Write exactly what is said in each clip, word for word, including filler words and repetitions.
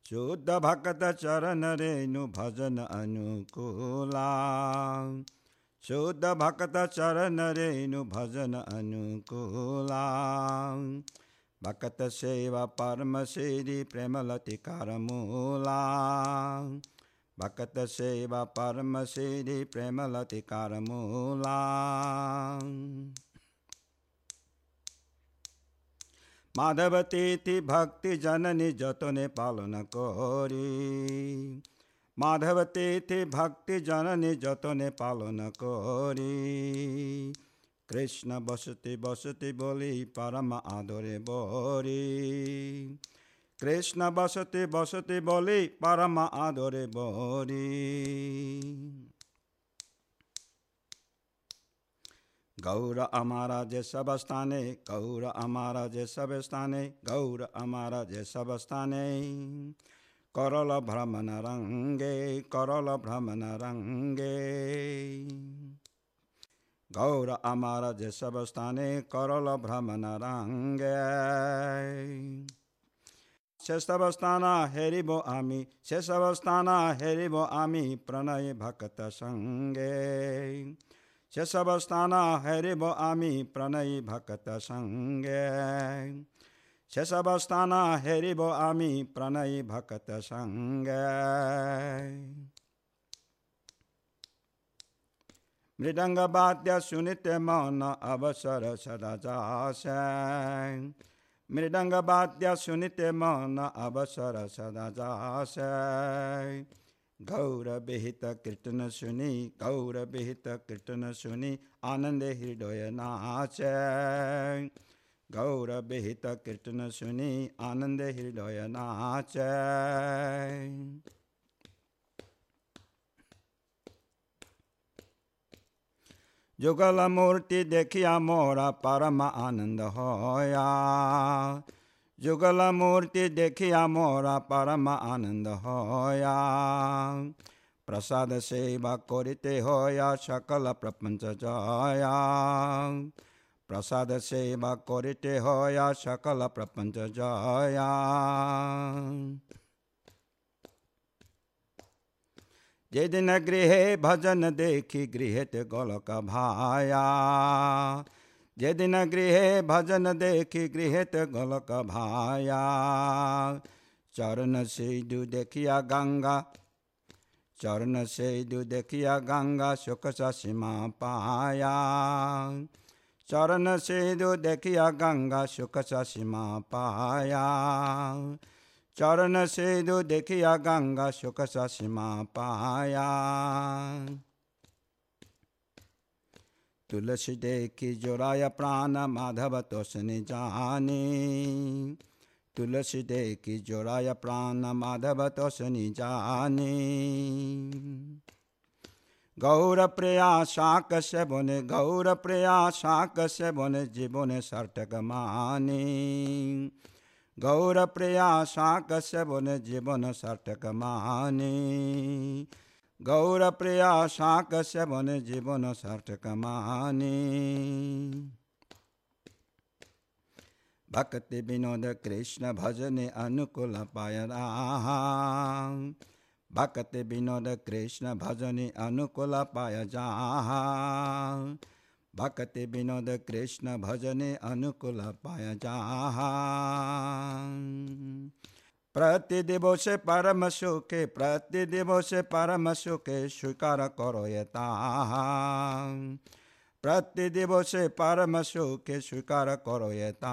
शुद्ध भक्त चरण रेणु भजन अनुकूला शुद्ध भक्त चरण रेणु भजन अनुकूला भक्त सेवा परम सिद्धि प्रेमलति कारमूला भक्त सेवा परम सिद्धि प्रेमलति कारमूला माधव तिथि भक्ति जननी जतने पालन करी माधव तिथि भक्ति जननी जतने पालन करी कृष्ण बसति बसति बोली परम आदरे बोरी कृष्ण बसति बसति बोली परम आदरे बोरी गौर हमारा जे सब स्थाने गौर हमारा जे सब स्थाने गौर हमारा जे सब स्थाने करल भ्रमण रंगे करल भ्रमण रंगे गौर हमारा जे सब स्थाने करल भ्रमण रंगे से सब स्थाना हेरिबो आमी से सब स्थाना हेरिबो आमी प्रणय भक्त संगे से सब स्थाना हेरिबो आमी प्रणय भक्त संगे से सब स्थाना हेरिबो आमी प्रणय भक्त संगे मृदंग वाद्य सुनिते मन अवसर सदा जासे मृदंग वाद्य सुनिते मन अवसर सदा जासे गौर विहित कीर्तन सुनी गौर विहित कीर्तन सुनी आनंद हृदय नाचे गौर विहित कीर्तन सुनी आनंद हृदय नाचे जुगल मूर्ति देखिया मोरा परम आनंद होया जुगल मूर्ति देखिया मोरा परम आनंद होया प्रसाद सेवा करिते होया सकल प्रपंच जया प्रसाद सेवा करिते होया सकल प्रपंच जया जेदिन गृहे भजन देखी गृहित गोलक भाया जेदिन गृहे भजन देखी गृहित गोलक भाया चरण सेदु देखिया गंगा चरण सेदु देखिया गंगा सुख सीमा पाया चरण सेदु देखिया गंगा सुख सीमा पाया चरण सेदु देखिया गंगा सुख सीमा पाया तुलसी देखी जोराया प्राण माधव तोषनी जानी तुलसी देखी जोराया प्राण माधव तोषनी जानी गौर प्रिया शाक से बने गौर प्रिया शाक से बने जीवन सार्थक मानी गौर प्रिया शाक से बने जीवन सार्थक मानी गौर प्रिया शाक से बने जीवन सार्थक मानी भक्ति विनोद कृष्ण भजने अनुकूल पाय राम भक्ति विनोद कृष्ण भजने अनुकूल पाय जहाँ भक्ति विनोद कृष्ण भजने अनुकूल पाय जहाँ प्रति दिवसे परम सुखे प्रति दिवसे परम सुखे स्वीकार करो यता प्रति दिवसे परम सुखे स्वीकार करो यता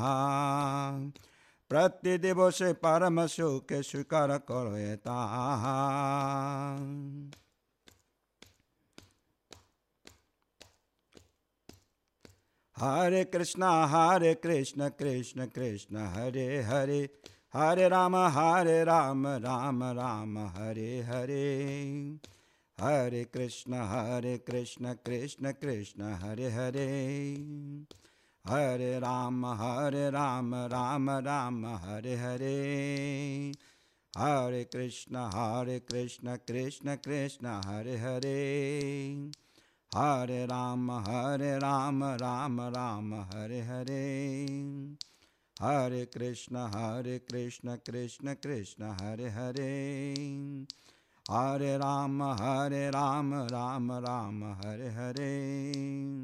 प्रति दिवसे परम सुखे स्वीकार करो यता हरे कृष्णा हरे कृष्ण कृष्ण कृष्ण हरे हरे हरे राम हरे राम राम राम हरे हरे हरे कृष्ण हरे कृष्ण कृष्ण कृष्ण हरे हरे हरे राम हरे राम राम राम हरे हरे हरे कृष्ण हरे कृष्ण कृष्ण कृष्ण हरे हरे हरे राम हरे Ram Ram Ram Hare Hare Hare Krishna, Hare Krishna, Krishna Krishna, Hare Hare, Hare Rama, Hare Rama, Rama Rama, Hare Hare.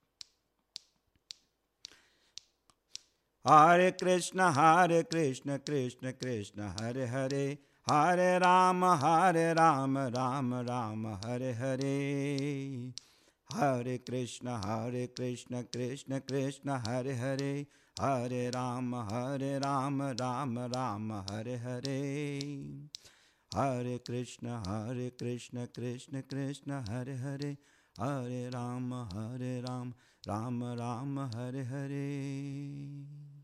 Hare Krishna, Hare Krishna, Krishna Krishna, Hare Hare, Hare Rama, Hare Rama, Rama Rama, Hare Hare. Hare Krishna, Hare Krishna, Krishna Krishna, Hare Hare, Hare Rama, Hare Rama, Rama Rama, Hare Hare. Hare Krishna, Hare Krishna, Krishna Krishna, Hare Hare, Hare Rama, Hare Rama, Rama Rama, Hare Hare.